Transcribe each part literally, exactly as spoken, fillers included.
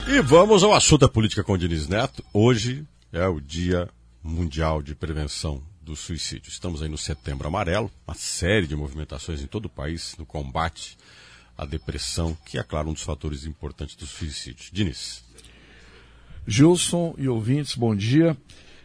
E vamos ao assunto da política com o Diniz Neto. Hoje é o Dia Mundial de Prevenção do Suicídio. Estamos aí no Setembro Amarelo, uma série de movimentações em todo o país no combate à depressão, que é, claro, um dos fatores importantes do suicídio. Diniz. Gilson e ouvintes, bom dia.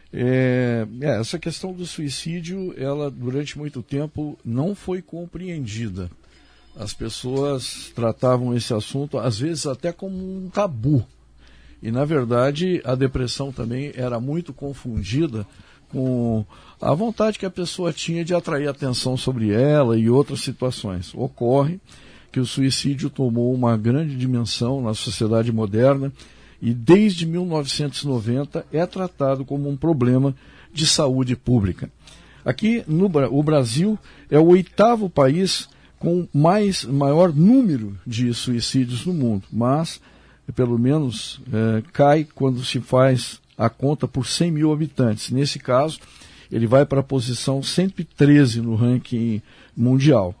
É, é, essa questão do suicídio, ela durante muito tempo não foi compreendida. As pessoas tratavam esse assunto, às vezes, até como um tabu. E, na verdade, a depressão também era muito confundida com a vontade que a pessoa tinha de atrair atenção sobre ela e outras situações. Ocorre que o suicídio tomou uma grande dimensão na sociedade moderna e, desde mil novecentos e noventa, é tratado como um problema de saúde pública. Aqui, no o Brasil é o oitavo país com mais, maior número de suicídios no mundo, mas, pelo menos, é, cai quando se faz a conta por cem mil habitantes. Nesse caso, ele vai para a posição cento e treze no ranking mundial.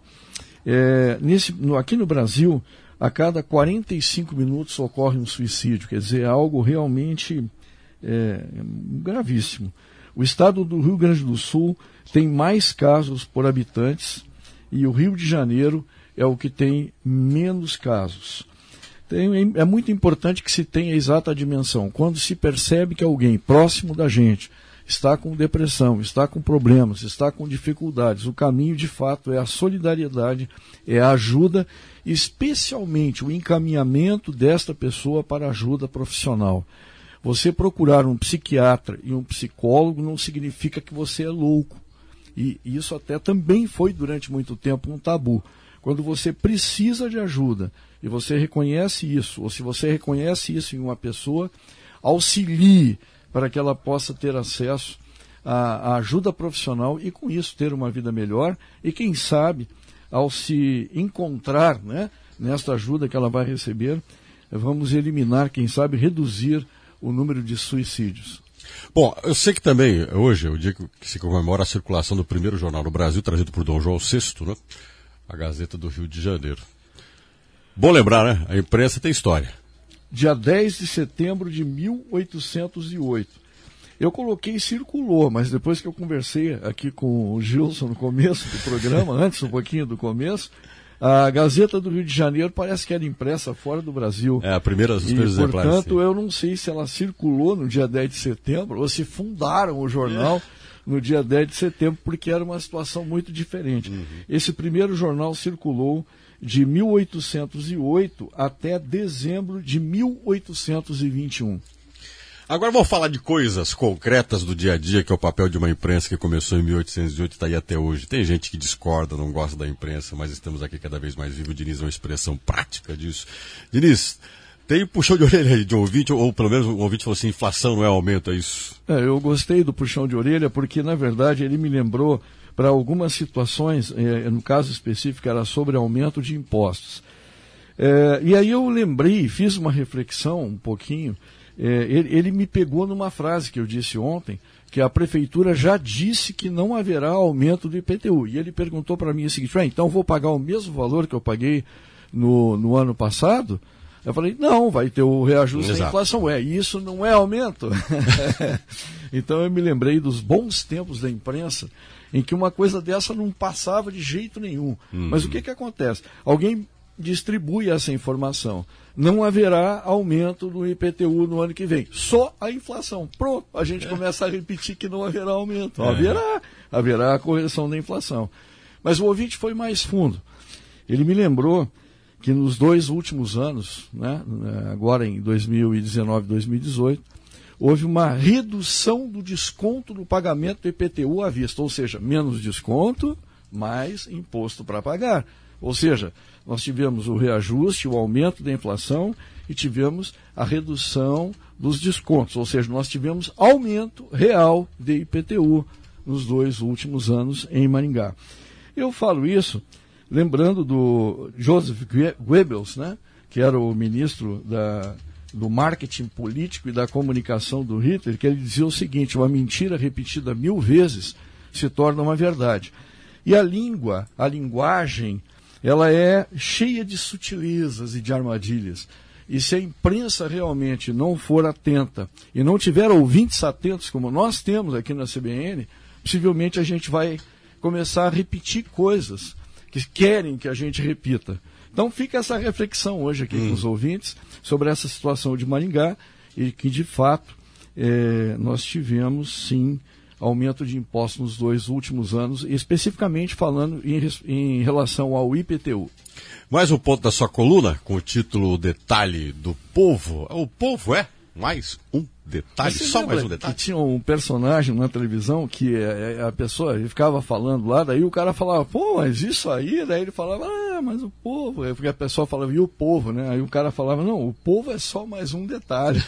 É, nesse, no, aqui no Brasil, a cada quarenta e cinco minutos ocorre um suicídio, quer dizer, é algo realmente é, gravíssimo. O estado do Rio Grande do Sul tem mais casos por habitantes, e o Rio de Janeiro é o que tem menos casos. Tem, é muito importante que se tenha a exata dimensão. Quando se percebe que alguém próximo da gente está com depressão, está com problemas, está com dificuldades, o caminho de fato é a solidariedade, é a ajuda, especialmente o encaminhamento desta pessoa para ajuda profissional. Você procurar um psiquiatra e um psicólogo não significa que você é louco. E isso até também foi durante muito tempo um tabu. Quando você precisa de ajuda e você reconhece isso, ou se você reconhece isso em uma pessoa, auxilie para que ela possa ter acesso à, à ajuda profissional e com isso ter uma vida melhor e quem sabe, ao se encontrar, né, nesta ajuda que ela vai receber, vamos eliminar, quem sabe, reduzir o número de suicídios. Bom, eu sei que também hoje é o dia que se comemora a circulação do primeiro jornal no Brasil, trazido por Dom João sexto, né? A Gazeta do Rio de Janeiro. Bom lembrar, né? A imprensa tem história. Dia dez de setembro de mil oitocentos e oito. Eu coloquei circulou, mas depois que eu conversei aqui com o Gilson no começo do programa, antes um pouquinho do começo, a Gazeta do Rio de Janeiro parece que era impressa fora do Brasil. É, a primeira dos e, exemplares. portanto, sim. Eu não sei se ela circulou no dia dez de setembro ou se fundaram o jornal é. no dia dez de setembro, porque era uma situação muito diferente. Uhum. Esse primeiro jornal circulou de mil oitocentos e oito até dezembro de mil oitocentos e vinte e um. Agora vamos falar de coisas concretas do dia a dia, que é o papel de uma imprensa que começou em mil oitocentos e oito e está aí até hoje. Tem gente que discorda, não gosta da imprensa, mas estamos aqui cada vez mais vivos. O Diniz é uma expressão prática disso. Diniz, tem puxão de orelha aí de um ouvinte, ou, ou pelo menos um ouvinte falou assim, inflação não é aumento, é isso? É, eu gostei do puxão de orelha porque, na verdade, ele me lembrou para algumas situações, é, no caso específico era sobre aumento de impostos. É, e aí eu lembrei, fiz uma reflexão um pouquinho. É, ele, ele me pegou numa frase que eu disse ontem, que a prefeitura já disse que não haverá aumento do I P T U. E ele perguntou para mim o seguinte, ah, então vou pagar o mesmo valor que eu paguei no, no ano passado? Eu falei, não, vai ter o reajuste da inflação. É, isso não é aumento. Então eu me lembrei dos bons tempos da imprensa, em que uma coisa dessa não passava de jeito nenhum. Uhum. Mas o que, que acontece? Alguém distribui essa informação. Não haverá aumento do I P T U no ano que vem. Só a inflação. Pronto, a gente é. começa a repetir que não haverá aumento. É. Haverá, haverá a correção da inflação. Mas o ouvinte foi mais fundo. Ele me lembrou que nos dois últimos anos, né, agora em dois mil e dezenove e dois mil e dezoito, houve uma redução do desconto no pagamento do I P T U à vista. Ou seja, menos desconto, mais imposto para pagar. Ou seja, nós tivemos o reajuste, o aumento da inflação e tivemos a redução dos descontos. Ou seja, nós tivemos aumento real de I P T U nos dois últimos anos em Maringá. Eu falo isso lembrando do Joseph Goebbels, né, que era o ministro da, do marketing político e da comunicação do Hitler, que ele dizia o seguinte, uma mentira repetida mil vezes se torna uma verdade. E a língua, a linguagem, ela é cheia de sutilezas e de armadilhas. E se a imprensa realmente não for atenta e não tiver ouvintes atentos, como nós temos aqui na C B N, possivelmente a gente vai começar a repetir coisas que querem que a gente repita. Então fica essa reflexão hoje aqui hum. com os ouvintes sobre essa situação de Maringá e que, de fato, é, nós tivemos, sim, aumento de impostos nos dois últimos anos, especificamente falando em, em relação ao I P T U. Mais um ponto da sua coluna, com o título Detalhe do Povo. O povo é mais um detalhe, Você só mais um detalhe. Que tinha um personagem na televisão que a, a pessoa ele ficava falando lá, daí o cara falava, pô, mas isso aí, daí ele falava, ah, mas o povo, porque a pessoa falava, e o povo, né? Aí o cara falava, não, o povo é só mais um detalhe,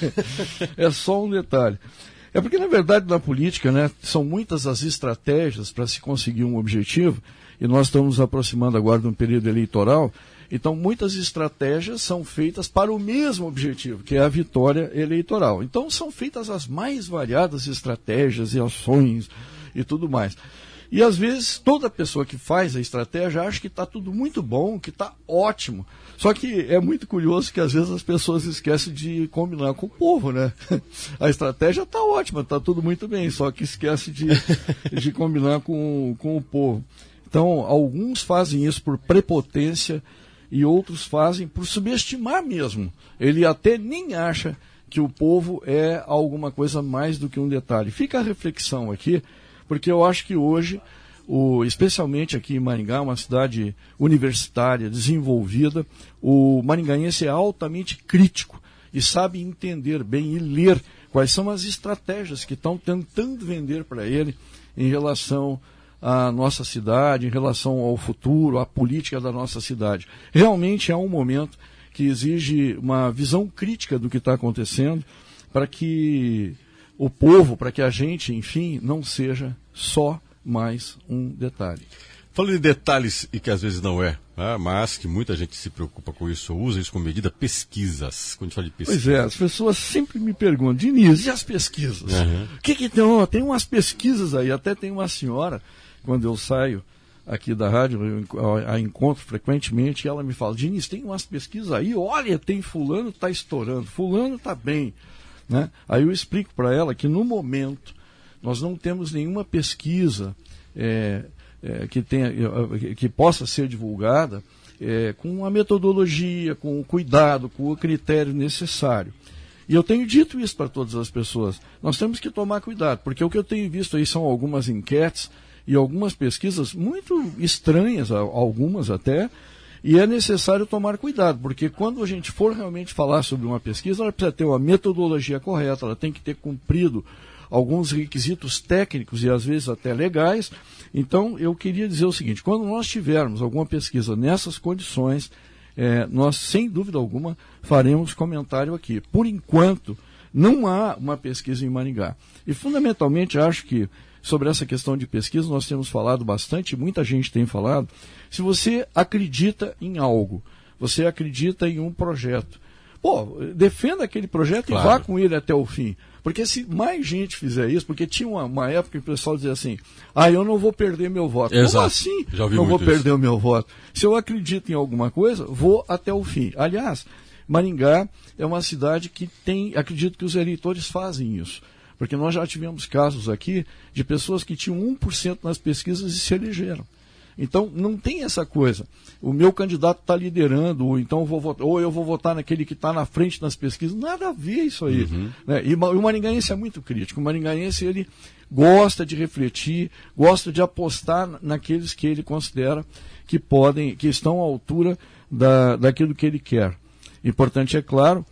é só um detalhe. É porque, na verdade, na política, né, são muitas as estratégias para se conseguir um objetivo, e nós estamos nos aproximando agora de um período eleitoral, então muitas estratégias são feitas para o mesmo objetivo, que é a vitória eleitoral. Então são feitas as mais variadas estratégias e ações e tudo mais. E às vezes toda pessoa que faz a estratégia acha que está tudo muito bom, que está ótimo. Só que é muito curioso que às vezes as pessoas esquecem de combinar com o povo, né? A estratégia está ótima, está tudo muito bem, só que esquece de, de combinar com, com o povo. Então alguns fazem isso por prepotência e outros fazem por subestimar mesmo. Ele até nem acha que o povo é alguma coisa mais do que um detalhe. Fica a reflexão aqui, porque eu acho que hoje, o, especialmente aqui em Maringá, uma cidade universitária, desenvolvida, o maringaense é altamente crítico e sabe entender bem e ler quais são as estratégias que estão tentando vender para ele em relação à nossa cidade, em relação ao futuro, à política da nossa cidade. Realmente é um momento que exige uma visão crítica do que está acontecendo para que o povo, para que a gente, enfim, não seja só mais um detalhe. Falando de detalhes e que às vezes não é, né, mas que muita gente se preocupa com isso, usa isso como medida, pesquisas. Quando a gente fala de pesquisa. Pois é, as pessoas sempre me perguntam, Diniz, e as pesquisas? Uhum. O que que tem? Oh, tem umas pesquisas aí, até tem uma senhora, quando eu saio aqui da rádio, eu a encontro frequentemente, e ela me fala, Diniz, tem umas pesquisas aí, olha, tem fulano está estourando, fulano está bem. Né? Aí eu explico para ela que no momento nós não temos nenhuma pesquisa é, é, que, tenha, que possa ser divulgada é, com a metodologia, com o cuidado, com o critério necessário. E eu tenho dito isso para todas as pessoas. Nós temos que tomar cuidado, porque o que eu tenho visto aí são algumas enquetes e algumas pesquisas muito estranhas, algumas até, e é necessário tomar cuidado, porque quando a gente for realmente falar sobre uma pesquisa, ela precisa ter uma metodologia correta, ela tem que ter cumprido alguns requisitos técnicos e às vezes até legais. Então, eu queria dizer o seguinte, quando nós tivermos alguma pesquisa nessas condições, é, nós, sem dúvida alguma, faremos comentário aqui. Por enquanto, não há uma pesquisa em Maringá. E, fundamentalmente, acho que sobre essa questão de pesquisa nós temos falado bastante, muita gente tem falado. Se você acredita em algo, você acredita em um projeto, pô, defenda aquele projeto claro. E vá com ele até o fim. Porque se mais gente fizer isso, porque tinha uma, uma época que o pessoal dizia assim, ah, eu não vou perder meu voto. Exato. Como assim Já ouvi não vou isso. perder o meu voto? Se eu acredito em alguma coisa, vou até o fim. Aliás, Maringá é uma cidade que tem, acredito que os eleitores fazem isso. Porque nós já tivemos casos aqui de pessoas que tinham um por cento nas pesquisas e se elegeram. Então, não tem essa coisa. O meu candidato está liderando, ou então eu vou votar, ou eu vou votar naquele que está na frente nas pesquisas. Nada a ver isso aí. Uhum. Né? E o maringaense é muito crítico. O maringaense, ele gosta de refletir, gosta de apostar naqueles que ele considera que podem, que estão à altura da, daquilo que ele quer. Importante, é claro,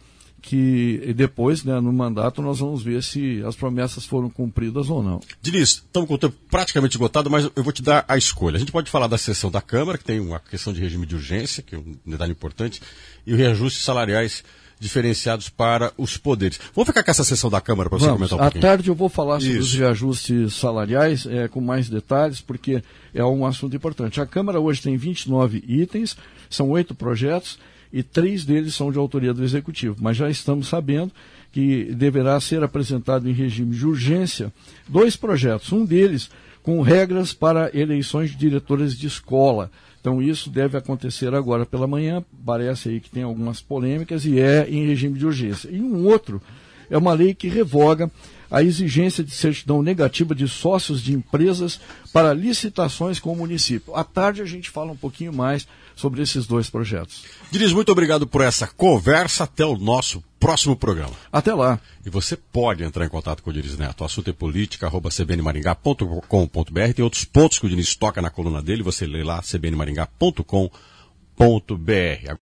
que depois, né, no mandato, nós vamos ver se as promessas foram cumpridas ou não. Diniz, estamos com o tempo praticamente esgotado, mas eu vou te dar a escolha. A gente pode falar da sessão da Câmara, que tem uma questão de regime de urgência, que é um detalhe importante, e os reajustes salariais diferenciados para os poderes. Vamos ficar com essa sessão da Câmara para você comentar um pouquinho. À tarde eu vou falar sobre Isso. os reajustes salariais é, com mais detalhes, porque é um assunto importante. A Câmara hoje tem vinte e nove itens, são oito projetos, e três deles são de autoria do Executivo. Mas já estamos sabendo que deverá ser apresentado em regime de urgência dois projetos. Um deles com regras para eleições de diretores de escola. Então isso deve acontecer agora pela manhã, parece aí que tem algumas polêmicas e é em regime de urgência. E um outro é uma lei que revoga a exigência de certidão negativa de sócios de empresas para licitações com o município. À tarde a gente fala um pouquinho mais sobre esses dois projetos. Diniz, muito obrigado por essa conversa. Até o nosso próximo programa. Até lá. E você pode entrar em contato com o Diniz Neto. O assunto é política, arroba c b n maringá ponto com ponto b r. Tem outros pontos que o Diniz toca na coluna dele. Você lê lá, c b n maringá ponto com ponto b r.